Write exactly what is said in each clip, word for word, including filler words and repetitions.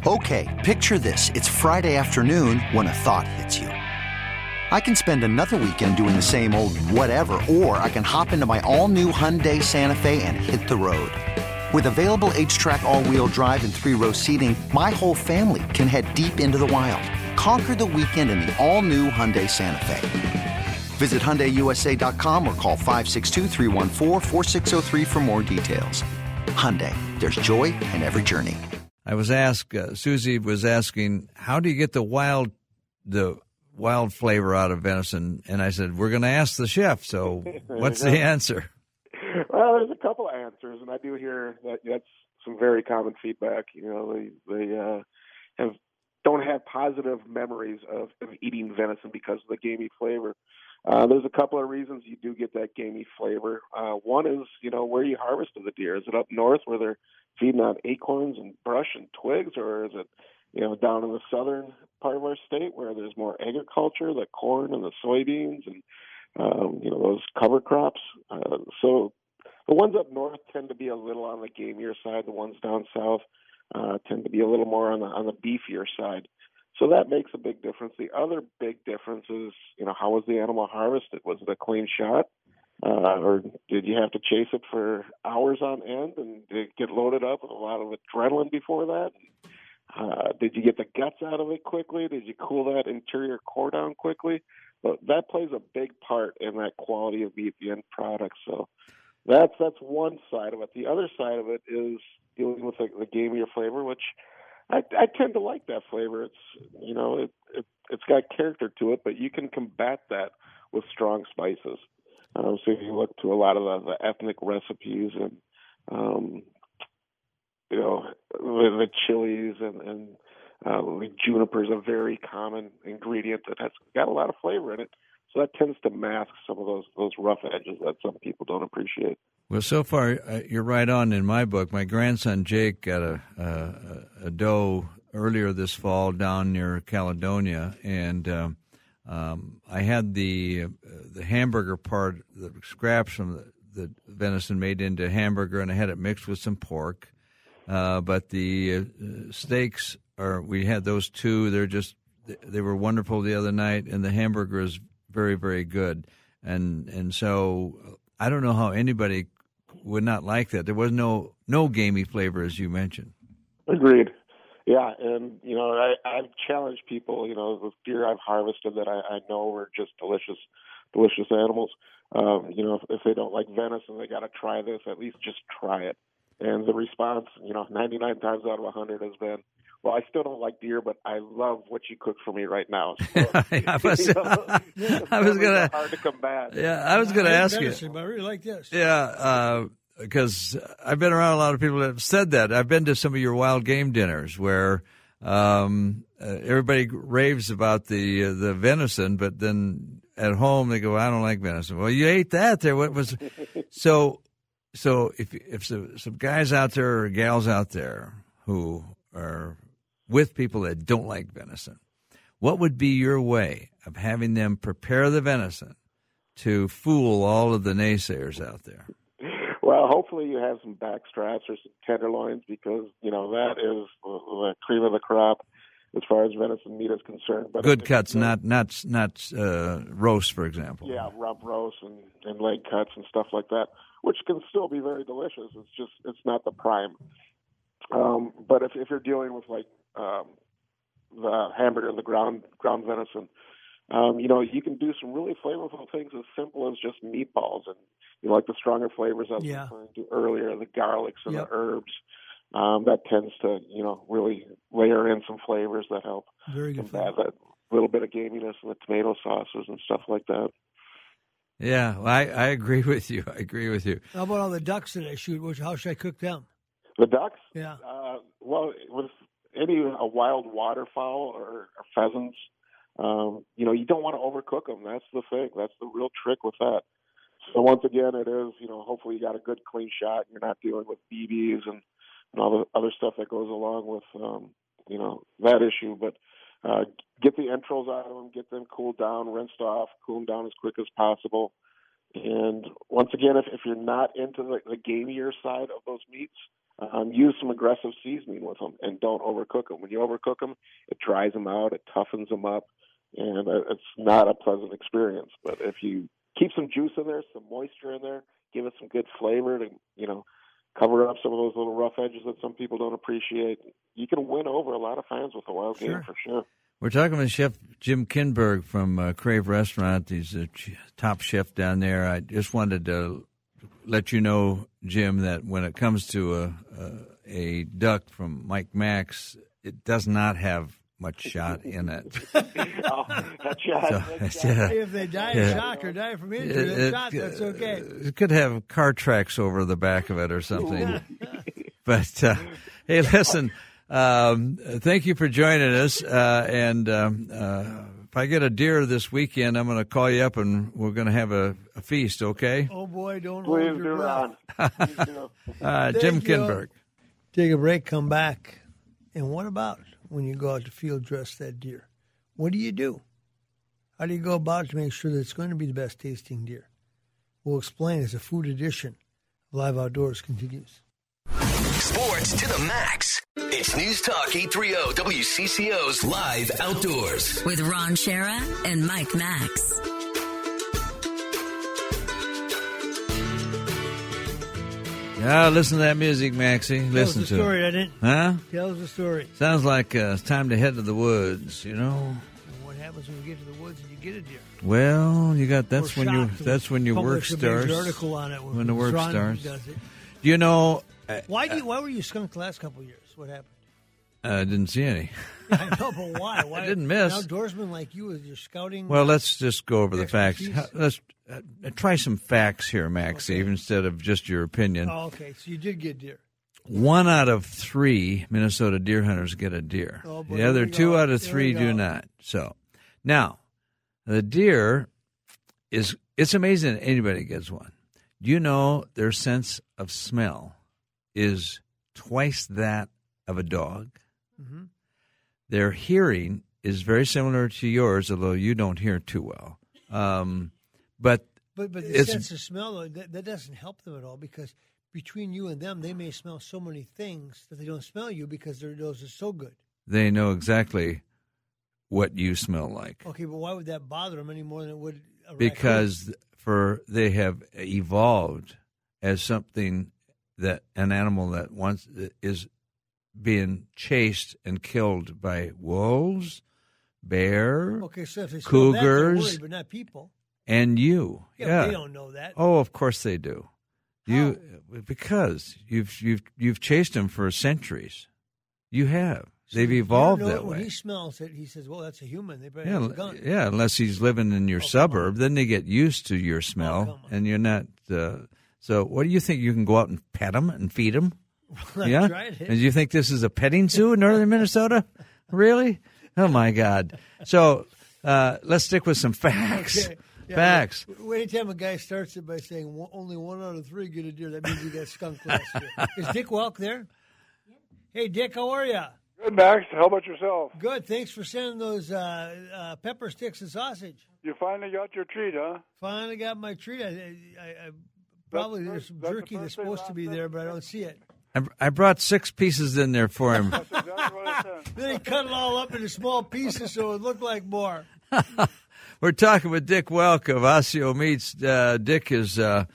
Okay, picture this. It's Friday afternoon when a thought hits you. I can spend another weekend doing the same old whatever, or I can hop into my all-new Hyundai Santa Fe and hit the road. With available H-Track all-wheel drive and three-row seating, my whole family can head deep into the wild. Conquer the weekend in the all-new Hyundai Santa Fe. Visit Hyundai U S A dot com or call five six two, three one four, four six zero three for more details. Hyundai, there's joy in every journey. I was asked, uh, Susie was asking, how do you get the wild, the wild flavor out of venison? And I said, we're going to ask the chef. So what's the answer? Well, there's a couple of answers, and I do hear that that's some very common feedback. You know, they they uh, have don't have positive memories of, of eating venison because of the gamey flavor. Uh, there's a couple of reasons you do get that gamey flavor. Uh, one is, you know, where you harvested the deer. Is it up north where they're feeding on acorns and brush and twigs, or is it, you know, down in the southern part of our state where there's more agriculture, the corn and the soybeans and, um, you know, those cover crops? Uh, so the ones up north tend to be a little on the gamier side. The ones down south uh, tend to be a little more on the on the beefier side. So that makes a big difference. The other big difference is, you know, how was the animal harvested? Was it a clean shot? Uh, or did you have to chase it for hours on end and did it get loaded up with a lot of adrenaline before that? Uh, did you get the guts out of it quickly? Did you cool that interior core down quickly? But that plays a big part in that quality of meat, the end product. So that's that's one side of it. The other side of it is dealing with the, the gamier flavor, which I, I tend to like that flavor. It's, you know, it, it, it's got character to it, but you can combat that with strong spices. Um, so if you look to a lot of the, the ethnic recipes and, um, you know, the, the chilies and, and uh, the juniper is a very common ingredient that has got a lot of flavor in it. So that tends to mask some of those those rough edges that some people don't appreciate. Well, so far, uh, you're right on in my book. My grandson Jake got a, a, a doe earlier this fall down near Caledonia, and um, um, I had the uh, the hamburger part, the scraps from the, the venison made into hamburger, and I had it mixed with some pork. Uh, but the uh, steaks, are we had those two. They're just they were wonderful the other night, and the hamburger is very, very good. And and so I don't know how anybody would not like that. There was no no gamey flavor, as you mentioned. Agreed. Yeah, and, you know, I, I've challenged people, you know, with deer I've harvested that I, I know are just delicious, delicious animals. Um, you know, if, if they don't like venison, they got to try this. At least just try it. And the response, you know, ninety-nine times out of one hundred has been, well, I still don't like deer, but I love what you cooked for me right now. So, I was, you know, I was gonna hard to combat. Yeah, I was gonna I ask venison, you. but I really like this. Yeah, because uh, I've been around a lot of people that have said that. I've been to some of your wild game dinners where um, uh, everybody raves about the uh, the venison, but then at home they go, "I don't like venison." Well, you ate that there. What was so? So if if some, some guys out there or gals out there who are with people that don't like venison, what would be your way of having them prepare the venison to fool all of the naysayers out there? Well, hopefully you have some back straps or some tenderloins because, you know, that is the cream of the crop as far as venison meat is concerned. But Good if, cuts, if, not not not uh, roast, for example. Yeah, rump roast and, and leg cuts and stuff like that, which can still be very delicious. It's just it's not the prime. Um, but if, if you're dealing with like um, the hamburger, the ground ground venison, um, you know, you can do some really flavorful things as simple as just meatballs, and you know, like the stronger flavors I was Yeah. referring to earlier, the garlics and Yep. the herbs. Um, that tends to, you know, really layer in some flavors that help Very good combat flavor. that little bit of gaminess in the tomato sauces and stuff like that. Yeah, well, I, I agree with you. I agree with you. How about all the ducks that I shoot? Which, how should I cook them? The ducks? Yeah. Uh, well, with any a wild waterfowl or, or pheasants, um, you know, you don't want to overcook them. That's the thing. That's the real trick with that. So once again, it is, you know, hopefully you got a good clean shot. You're not dealing with B Bs and, and all the other stuff that goes along with, um, you know, that issue. But uh, get the entrails out of them, get them cooled down, rinsed off, cool them down as quick as possible. And once again, if, if you're not into the, the gamier side of those meats, Um, use some aggressive seasoning with them, and don't overcook them. When you overcook them, it dries them out, it toughens them up, and it's not a pleasant experience. But if you keep some juice in there, some moisture in there, give it some good flavor to, you know, cover up some of those little rough edges that some people don't appreciate, you can win over a lot of fans with a wild Sure. game for sure. We're talking with Chef Jim Kinberg from uh, Crave Restaurant. He's a ch- top chef down there. I just wanted to let you know, Jim, that when it comes to a, a, a duck from Mike Max, it does not have much shot in it. Oh, that's shot, So, that's yeah. shot. If they die Yeah. of shock or die from injury, It- that's it- shot, that's okay. It could have car tracks over the back of it or something. But, uh, hey, listen, um, thank you for joining us. Uh, and um, uh, if I get a deer this weekend, I'm going to call you up and we're going to have a, a feast, okay? Oh, boy, don't Please hold do, your breath. Ron. Please do. Uh, Jim Thank you. Kinberg. Take a break, come back. And what about when you go out to field dress that deer? What do you do? How do you go about it to make sure that it's going to be the best tasting deer? We'll explain as a food edition of Live Outdoors continues. Sports to the max. It's News Talk eight thirty W C C O's Live Outdoors. With Ron Schara and Mike Max. Yeah, listen to that music, Maxie. Listen Tell us to the story, it. doesn't it? Huh? Tell us the story. Sounds like uh, it's time to head to the woods, you know? And what happens when you get to the woods and you get a deer? Well, you got that's Or when you shocked. that's when your work Published a major starts. article on it When the work Ron starts. does it. You know, uh, Why do you, why were you skunked the last couple of years? What happened? I didn't see any. I know, but why? Why didn't miss. An outdoorsman like you, with your scouting. Well, let's just go over the facts. Expertise. How- Let's uh, try some facts here, Maxie, Okay. instead of just your opinion. Oh, okay. So you did get deer. One out of three Minnesota deer hunters get a deer. Oh, boy, the other here we two go. out of Here three we do go. not. So now, the deer is, it's amazing that anybody gets one. Do you know their sense of smell is twice that of a dog? Mhm. Their hearing is very similar to yours, although you don't hear too well. Um, but But but the It's- sense of smell, though, that, that doesn't help them at all, because between you and them, they may smell so many things that they don't smell you because their nose is so good. they know exactly what you smell like. Okay, but why would that bother them any more than it would a raccoon? Because for they have evolved as something that an animal that once is being chased and killed by wolves, bear, Okay, so if they smell that, they're cougars, worried, but not people. and you. Yeah, Yeah. but they don't know that. Oh, of course they do. You because you've you've you've chased them for centuries. You have. So They've you evolved know that When way. he smells it, he says, "Well, that's a human. They better Yeah, have a gun." yeah. Unless he's living in your Oh, come suburb, then they get used to your Oh, smell, come on. and you're not. Uh, so, what do you think? You can go out and pet them and feed them? I Yeah. tried it. And you think this is a petting zoo in northern Minnesota? Really? Oh my God! So uh, let's stick with some facts. Okay. Yeah, Facts. but Anytime a guy starts it by saying "One- only one out of three get a deer, that means he got skunked last year. Is Dick Welk there? Hey, Dick, how are you? Good, Max. How about yourself? Good. Thanks for sending those uh, uh, pepper sticks and sausage. You finally got your treat, huh? Finally got my treat. I, I, I probably That's- there's some that's the jerky that's first thing supposed to Ron be said there, to but I me. don't see it. I, I brought six pieces in there for him. That's exactly what I said. Then he cut it all up into small pieces so it looked like more. We're talking with Dick Welk of Osseo Meats. Uh, Dick is uh,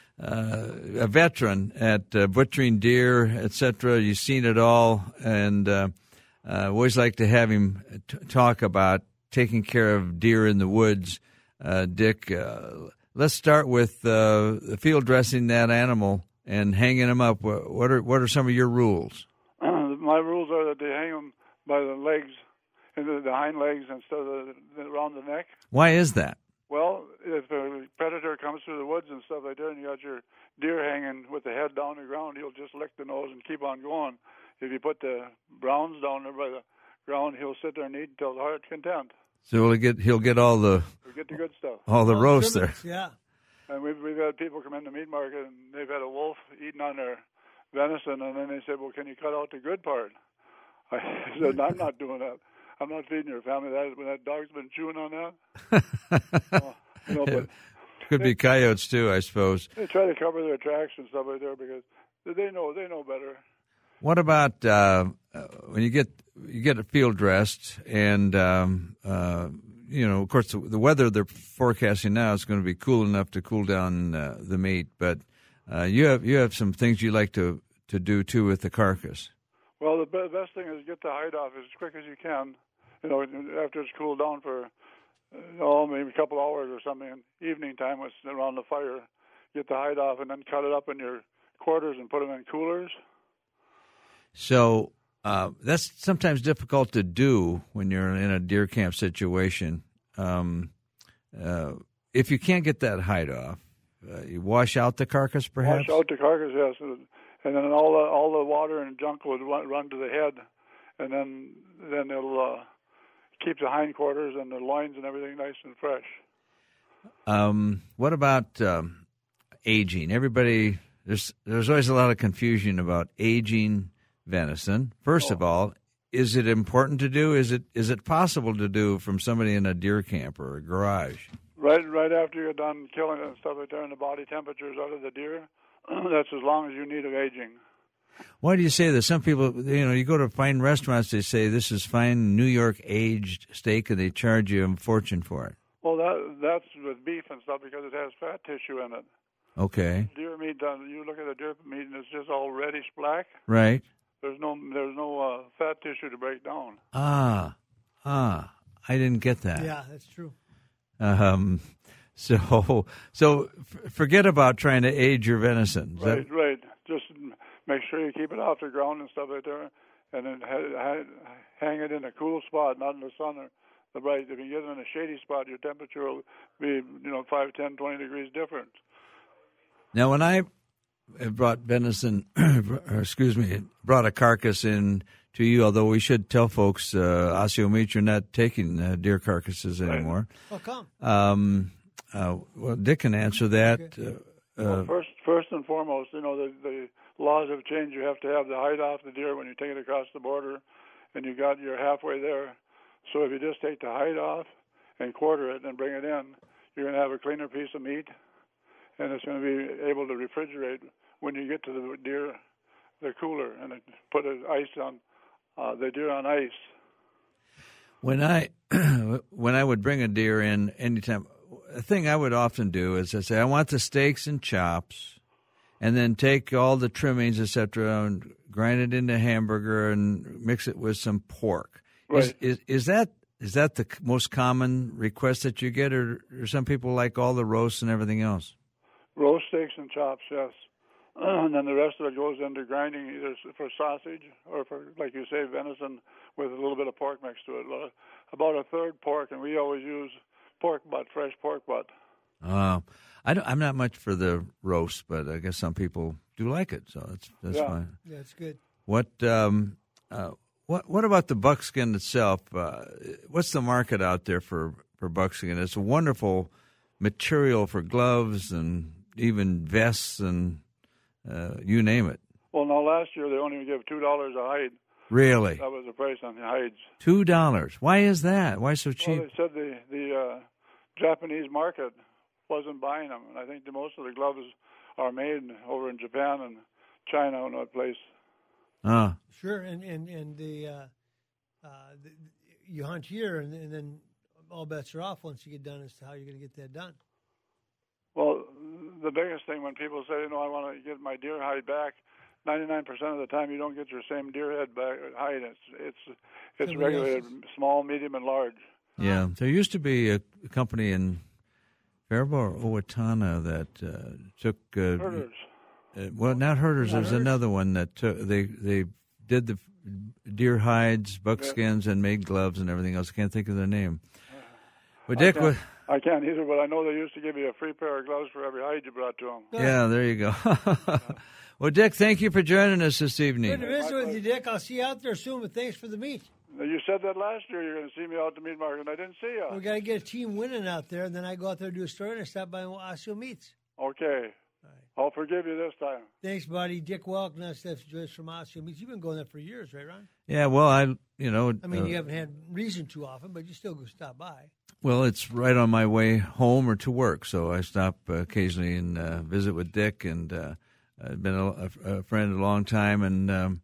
uh, a veteran at uh, butchering deer, et cetera. You've seen it all, and uh, uh, always like to have him t- talk about taking care of deer in the woods. Uh, Dick, uh, let's start with uh, the field dressing that animal and hanging him up. What what are what are some of your rules? My rules are that they hang them by the legs, into the hind legs instead of the, the, around the neck. Why is that? Well, if a predator comes through the woods and stuff like that, and you got your deer hanging with the head down the ground, he'll just lick the nose and keep on going. If you put the browns down there by the ground, he'll sit there and eat until the heart's content. So he'll get he'll get all the We get the good stuff. all the Well, roast there. trimmings, Yeah. And we've we've had people come in the meat market and they've had a wolf eating on their venison, and then they said, "Well, can you cut out the good part?" I said, "I'm not doing that. I'm not feeding your family that when that dog's been chewing on that." uh, you know, but Could be coyotes too, I suppose. they try to cover their tracks and stuff like that because they know they know better. What about uh, when you get you get field dressed, and um, uh, you know, of course, the, the weather they're forecasting now is going to be cool enough to cool down uh, the meat. But uh, you have you have some things you like to, to do too with the carcass. Well, the be- best thing is get the hide off as quick as you can. You know, after it's cooled down for oh maybe a couple hours or something. Evening time, when it's around the fire, get the hide off and then cut it up in your quarters and put them in coolers. So uh, that's sometimes difficult to do when you're in a deer camp situation. Um, uh, if you can't get that hide off, uh, you wash out the carcass, perhaps? Wash out the carcass, yes. And then all the all the water and junk would run, run to the head, and then then it'll uh, keep the hindquarters and the loins and everything nice and fresh. Um, what about um, aging? Everybody, there's there's always a lot of confusion about aging venison. First oh. of all, is it important to do? Is it is it possible to do from somebody in a deer camp or a garage? Right, right after you're done killing it and stuff like that, and the body temperature's out of the deer, that's as long as you need of aging. Why do you say that? Some people, you know, you go to fine restaurants, they say this is fine New York aged steak, and they charge you a fortune for it. Well, that that's with beef and stuff because it has fat tissue in it. Okay. Deer meat, done. You look at the deer meat, and it's just all reddish black. Right. There's no there's no uh, fat tissue to break down. Ah, ah, I didn't get that. Yeah, that's true. Um, so so f- forget about trying to age your venison. Is Right, that... right. Just make sure you keep it off the ground and stuff like that, and then ha- ha- hang it in a cool spot, not in the sun or the bright. If you get it in a shady spot, your temperature will be, you know, five, ten, twenty degrees different. Now, when I brought venison, or excuse me, brought a carcass in to you, although we should tell folks, uh, Osseo Meats, you're not taking uh, deer carcasses anymore. How come? Um, uh, well, Dick can answer that. Uh, Well, uh, first, first and foremost, you know, the, the laws have changed. You have to have the hide off the deer when you take it across the border, and you got you're halfway there. So if you just take the hide off and quarter it and bring it in, you're going to have a cleaner piece of meat, and it's going to be able to refrigerate when you get to the deer, the cooler, and it, put it ice on uh, the deer on ice. When I when I would bring a deer in anytime, a thing I would often do is I say I want the steaks and chops, and then take all the trimmings, et cetera, and grind it into hamburger and mix it with some pork. Right. Is, is is that is that the most common request that you get, or, or some people like all the roasts and everything else? Roast steaks and chops, yes. And then the rest of it goes into grinding either for sausage or for, like you say, venison with a little bit of pork mixed to it. About a third pork, and we always use pork butt, fresh pork butt. Uh, I don't, I'm not much for the roast, but I guess some people do like it, so that's that's Yeah. fine. Yeah, it's good. What um, uh, what what about the buckskin itself? Uh, what's the market out there for, for buckskin? It's a wonderful material for gloves and even vests and uh, you name it. Well, now last year they only give two dollars a hide. Really, That was the price on the hides. two dollars. Why is that? Why so Well, cheap? they said the the uh, Japanese market wasn't buying them, and I think the most of the gloves are made over in Japan and China and that place. Uh, Sure, and and and the, uh, uh, the you hunt here, and, and then all bets are off once you get done as to how you're going to get that done. Well, the biggest thing when people say, you know, I want to get my deer hide back, ninety-nine percent of the time you don't get your same deer head back hide. It's it's it's Somebody regulated else's. small, medium, and large. yeah, there used to be a, a company in Faribault or Owatonna that uh, took uh, Herders. Uh, well, not herders. Not There's herders. another one that took, they they did the deer hides, buckskins, and made gloves and everything else. I can't think of their name. But Dick, I wa- can't, I can't either, but I know they used to give you a free pair of gloves for every hide you brought to them. yeah, there you go. Well, Dick, thank you for joining us this Good evening. to visit with you, Dick. I'll see you out there soon, but thanks for the meet. You said that last year you're going to see me out at the meat market, and I didn't see you. We got to get a team winning out there, and then I go out there to do a story, and I stop by Osseo Meats. Okay. I'll forgive you this time. Thanks, buddy. Dick Welk, now Steph Joyce from Osseo Meats. You've been going there for years, right, Ron? Yeah, well, I you know, I mean, uh, you haven't had reason too often, but you still go stop by. well, it's right on my way home or to work, so I stop uh, occasionally and uh, visit with Dick, and uh, I've been a, a friend a long time, and um,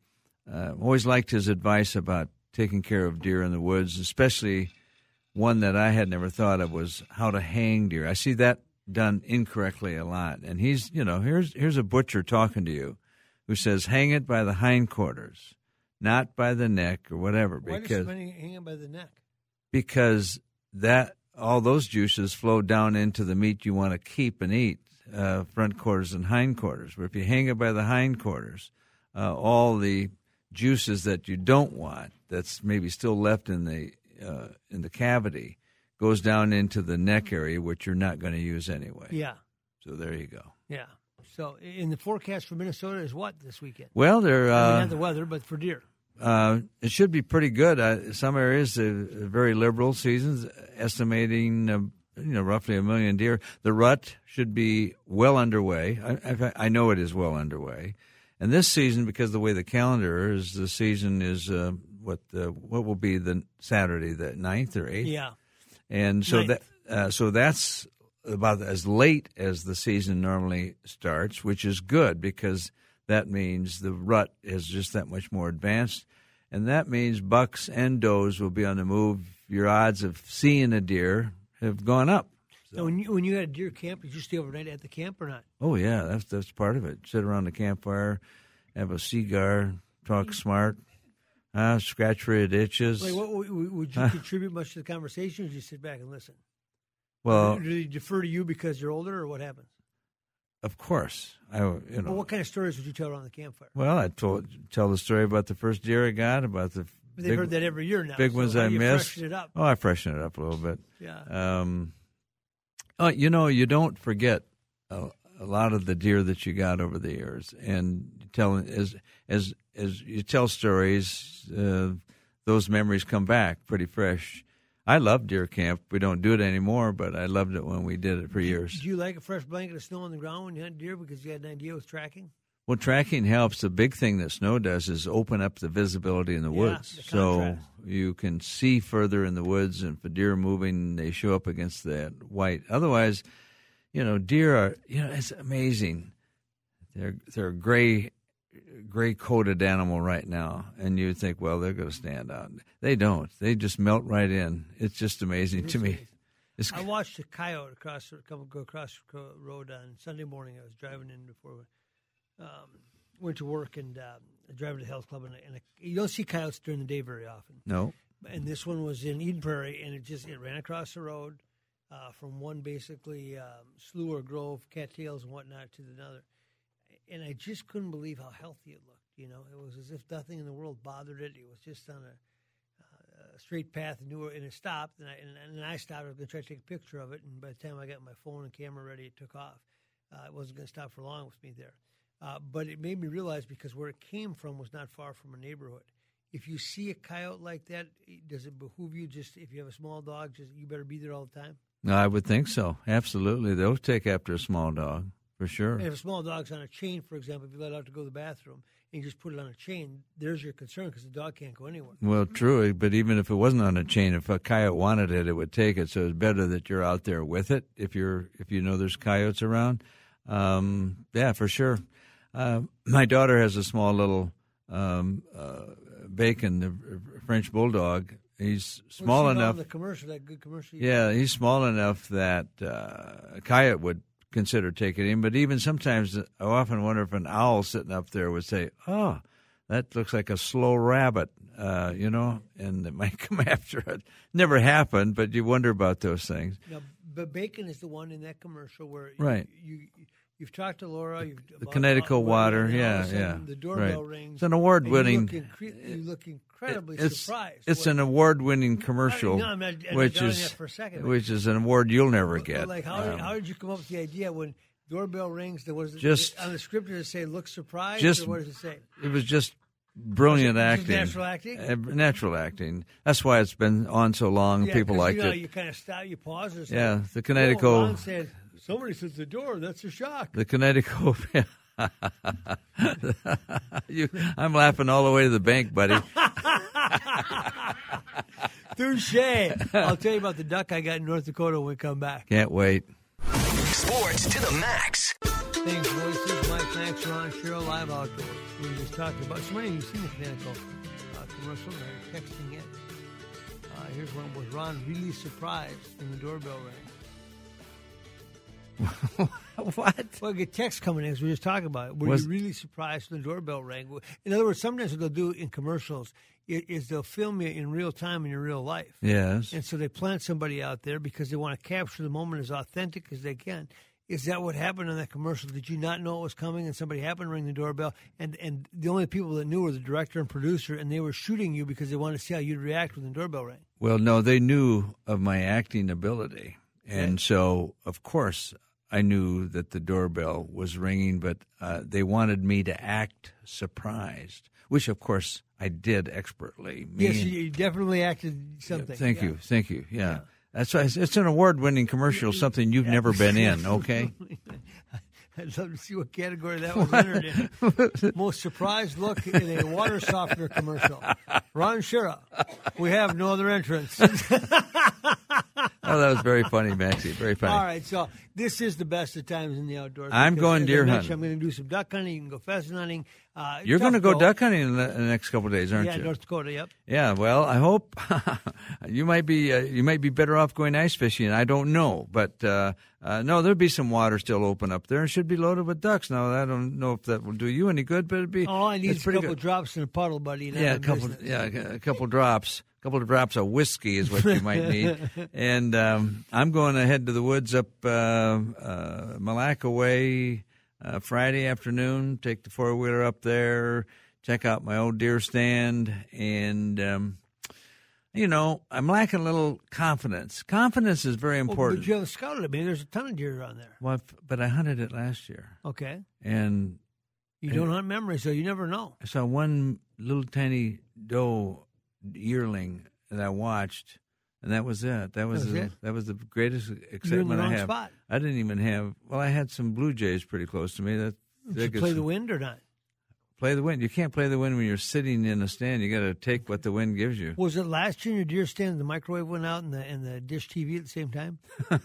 uh, always liked his advice about taking care of deer in the woods, especially one that I had never thought of was how to hang deer. I see that done incorrectly a lot. And he's, you know, here's here's a butcher talking to you who says hang it by the hindquarters, not by the neck or whatever. Why because does somebody hang it by the neck? Because that all those juices flow down into the meat you want to keep and eat, uh, front quarters and hindquarters. But if you hang it by the hindquarters, uh, all the juices that you don't want, that's maybe still left in the uh, in the cavity, goes down into the neck area, which you're not going to use anyway. Yeah. So there you go. Yeah. So in the forecast for Minnesota is what this weekend? Well, they're uh, I mean, not the weather, but for deer. Uh, it should be pretty good. Uh, some areas, uh, very liberal seasons, estimating uh, you know roughly a million deer. The rut should be well underway. I, I, I know it is well underway. And this season, because of the way the calendar is, the season is uh, what uh, what will be the Saturday, the ninth or eighth. Yeah. And so ninth. that uh, so that's about as late as the season normally starts, which is good because that means the rut is just that much more advanced, and that means bucks and does will be on the move. Your odds of seeing a deer have gone up. So. Now, when you when you had a deer camp, did you stay overnight at the camp or not? Oh yeah, that's that's part of it. Sit around the campfire, have a cigar, talk smart, uh, scratch for your itches. Like, what, would you contribute much to the conversation, or did you sit back and listen? Well, do they defer to you because you're older, or what happens? Of course, I you know. Well, what kind of stories would you tell around the campfire? Well, I told tell the story about the first deer I got, about the But they've big, heard that every year now. big so ones how I do you missed. freshen it up? Oh, I freshen it up a little bit. Yeah. Um, oh, you know, you don't forget a, a lot of the deer that you got over the years, and tell as as as you tell stories, uh, those memories come back pretty fresh. I love deer camp. We don't do it anymore, but I loved it when we did it for years. Do you like a fresh blanket of snow on the ground when you hunt deer because you had an idea with tracking? Well, tracking helps. The big thing that snow does is open up the visibility in the Yeah, woods. the so contrast. you can see further in the woods, and if a deer are moving, they show up against that white. Otherwise, you know, deer are, you know, it's amazing. They're they're a gray, gray-coated animal right now, and you think, well, they're going to stand out. They don't. They just melt right in. It's just amazing to me. It's, I watched a coyote across come go across the road on Sunday morning. I was driving in before um, went to work and uh, driving to the health club, and, and you don't see coyotes during the day very often. No. And this one was in Eden Prairie, and it just it ran across the road uh, from one basically um, slough or grove, cattails and whatnot, to another. And I just couldn't believe how healthy it looked. You know, it was as if nothing in the world bothered it. It was just on a, uh, a straight path, and, knew it, and it stopped. And I, and, and I stopped. I was going to try to take a picture of it. And by the time I got my phone and camera ready, it took off. Uh, it wasn't going to stop for long with me there. Uh, but it made me realize, because where it came from was not far from a neighborhood. If you see a coyote like that, does it behoove you just, if you have a small dog, just you better be there all the time? No, I would think so. Absolutely. They'll take after a small dog, for sure. And if a small dog's on a chain, for example, if you let it out to go to the bathroom and you just put it on a chain, there's your concern because the dog can't go anywhere. Well, true, but even if it wasn't on a chain, if a coyote wanted it, it would take it. So it's better that you're out there with it if you're if you know there's coyotes around. Um, yeah, for sure. Uh, my daughter has a small little um, uh, Bacon, the French bulldog. He's small What's he enough. The commercial, that good commercial. you Yeah, he's small enough that uh, a coyote would consider taking him. But even sometimes, I often wonder if an owl sitting up there would say, "Oh, that looks like a slow rabbit," uh, you know, and it might come after it. Never happened, but you wonder about those things. Now, but Bacon is the one in that commercial where Right. you, you you've talked to Laura. You've The about- Connecticut about water, and all of a yeah, sudden yeah, The doorbell right. rings. It's an award-winning- and You look, incre- you look incredibly It's surprised. it's What- an award-winning commercial, No, I'm not- I'm not which doubting is that for a second. which is an award you'll never But, get. Like how, Um, how did you come up with the idea when doorbell rings? There was Just- on the script. Did it say "look surprised"? just- or what does it say? It was just brilliant Was it- was acting. it natural acting? Uh, natural acting. That's why it's been on so long. Yeah, People 'cause, liked you know, it. You kind of stop, you pause, and say, Yeah, the "Oh, Connecticut. Ron said somebody says the door. That's a shock. The Connecticut. you, I'm laughing all the way to the bank, buddy. Touche. I'll tell you about the duck I got in North Dakota when we come back. Can't wait. Sports to the max. Thanks, voices. Mike Max, Ron Cheryl, Live Outdoors. We were just talking about, so many of you seen the Pinnacle uh, commercial, they're texting it. Uh, here's one with Ron really surprised when the doorbell rang. What? Well, I get texts coming in, as we were just talking about it. Were Was- you really surprised when the doorbell rang? In other words, sometimes what they'll do in commercials is, is they'll film you in real time in your real life. Yes. And so they plant somebody out there because they want to capture the moment as authentic as they can. Is that what happened in that commercial? Did you not know it was coming and somebody happened to ring the doorbell? And and the only people that knew were the director and producer, and they were shooting you because they wanted to see how you'd react when the doorbell rang. Well, no, they knew of my acting ability. And so, of course, I knew that the doorbell was ringing, but uh, they wanted me to act surprised, which, of course, I did expertly. Me Yes, and- you definitely acted something. Thank Yeah. you. Thank you. Yeah. That's why it's, it's an award-winning commercial, something you've never been in, okay? I'd love to see what category that was entered in. Most surprised look in a water softener commercial. Ron Shira, we have no other entrance. Oh, that was very funny, Maxie. Very funny. All right, so this is the best of times in the outdoors. I'm because, going as I deer mentioned, hunting. I'm going to do some duck hunting. You can go pheasant hunting. Uh, You're going to tough go duck hunting in the, in the next couple of days, aren't Yeah, you? North Dakota, yep. Yeah, well, I hope you might be uh, you might be better off going ice fishing. I don't know, but uh, uh, no, there'll be some water still open up there, and should be loaded with ducks. Now, I don't know if that will do you any good, but it'd be. All I need it's is a pretty couple good. drops in a puddle, buddy. And Yeah, I'm a in couple. business. Yeah, a couple drops. A couple of drops of whiskey is what you might need. And um, I'm going to head to the woods up uh, uh, Malacca Way uh, Friday afternoon. Take the four wheeler up there. Check out my old deer stand, and um, you know, I'm lacking a little confidence. Confidence is very Well, important. but you haven't scouted it. I mean, there's a ton of deer around there. Well, I've- but I hunted it last year, Okay. and You don't hunt memory, so you never know. I saw one little tiny doe yearling that I watched, and that was it. That was, That was the, it? that was the greatest You're in the excitement I wrong have. spot. I didn't even have. Well, I had some blue jays pretty close to me. That Did that you gets- play the wind or not? Play the wind. You can't play the wind when you're sitting in a stand. You got to take what the wind gives you. Was it last year in your deer stand the microwave went out and the and the dish T V at the same time?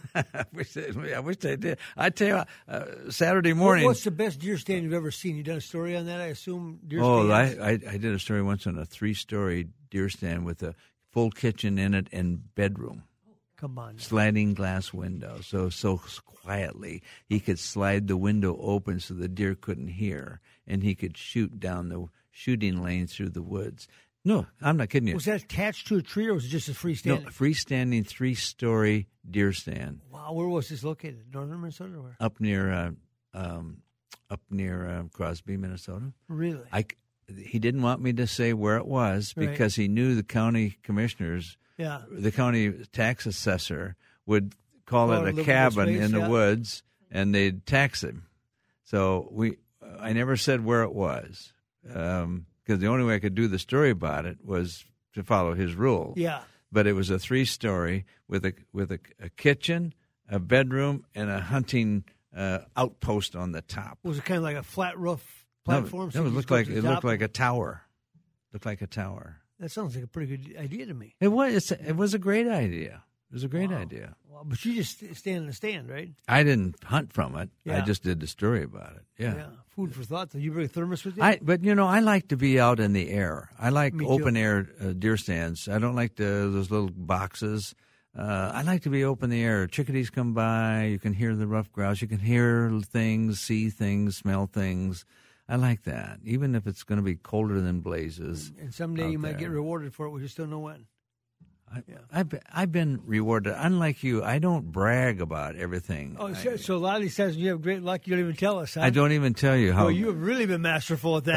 I wish they, I wish they did. I tell you, what, uh, Saturday morning. What's the best deer stand you've ever seen? You done a story on that? I assume deer Oh, I, stands? I I did a story once on a three-story deer stand with a full kitchen in it and bedroom. Come on. Sliding glass window, so so quietly he could slide the window open so the deer couldn't hear, and he could shoot down the shooting lane through the woods. No, I'm not kidding you. Was that attached to a tree or was it just a No, freestanding? freestanding three-story deer stand Wow, where was this located? Northern Minnesota or where? up near uh, um, up near uh, Crosby, Minnesota. Really? I he didn't want me to say where it was Right. because he knew the county commissioners. Yeah. The county tax assessor would call Oh, it a livable cabin space, in the yeah. woods, and they'd tax him. So we, I never said where it was, because the only way I could do the story about it was to follow his rule. Yeah. But it was a three-story with a with a, a kitchen, a bedroom, and a hunting uh, outpost on the top. Was it kind of like a flat roof No, platform? no, you it just looked go up like to the it looked top? like a tower. Looked like a tower. That sounds like a pretty good idea to me. It was. It's, it was a great idea. It was a great Wow. idea. Well, but you just stand in the stand, right? I didn't hunt from it. I Yeah. just did the story about it. Yeah. Food for thought. So you bring a thermos with you? I, but you know, I like to be out in the air. I like Me too. open air uh, deer stands. I don't like the, those little boxes. Uh, I like to be open in the air. Chickadees come by. You can hear the rough grouse. You can hear things, see things, smell things. I like that, even if it's going to be colder than blazes. and someday out you might get there. rewarded for it. We just don't know when. I, I've, been- I've been rewarded. Unlike you, I don't brag about everything. Oh, I, so, so a lot of these times when you have great luck, you don't even tell us, huh? I don't even tell you how. Well, you have really been masterful at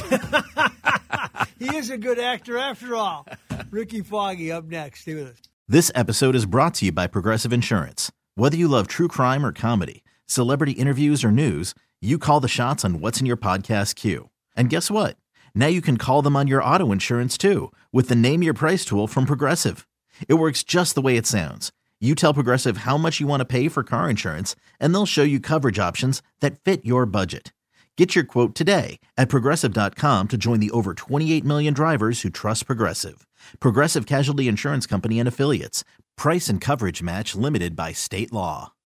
that. He is a good actor after all. Ricky Foggy up next. Stay with us. This episode is brought to you by Progressive Insurance. Whether you love true crime or comedy, celebrity interviews or news, you call the shots on what's in your podcast queue. And guess what? Now you can call them on your auto insurance too with the Name Your Price tool from Progressive. It works just the way it sounds. You tell Progressive how much you want to pay for car insurance, and they'll show you coverage options that fit your budget. Get your quote today at Progressive dot com to join the over twenty-eight million drivers who trust Progressive. Progressive Casualty Insurance Company and Affiliates. Price and coverage match limited by state law.